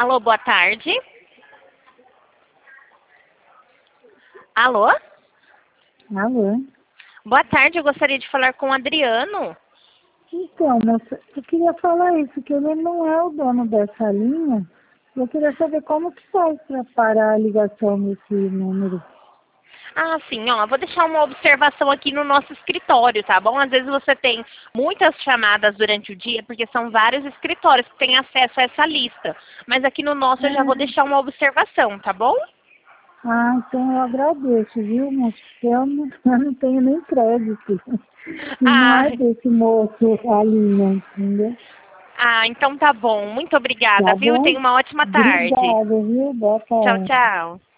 Alô, boa tarde. Alô? Alô? Boa tarde, eu gostaria de falar com o Adriano. Então, moça, eu queria falar isso, que ele não é o dono dessa linha. Eu queria saber como que faz para parar a ligação nesse número. Ah, sim, ó, vou deixar uma observação aqui no nosso escritório, tá bom? Às vezes você tem muitas chamadas durante o dia, porque são vários escritórios que têm acesso a essa lista. Mas aqui no nosso eu já vou deixar uma observação, tá bom? Então eu agradeço, viu, moça? Porque eu não tenho nem crédito. E não Ah, é desse moço a linha, entendeu? então tá bom. Muito obrigada, Tá viu? bom? Tenha uma ótima tarde. Obrigada, viu? Boa Tchau, tarde. tchau.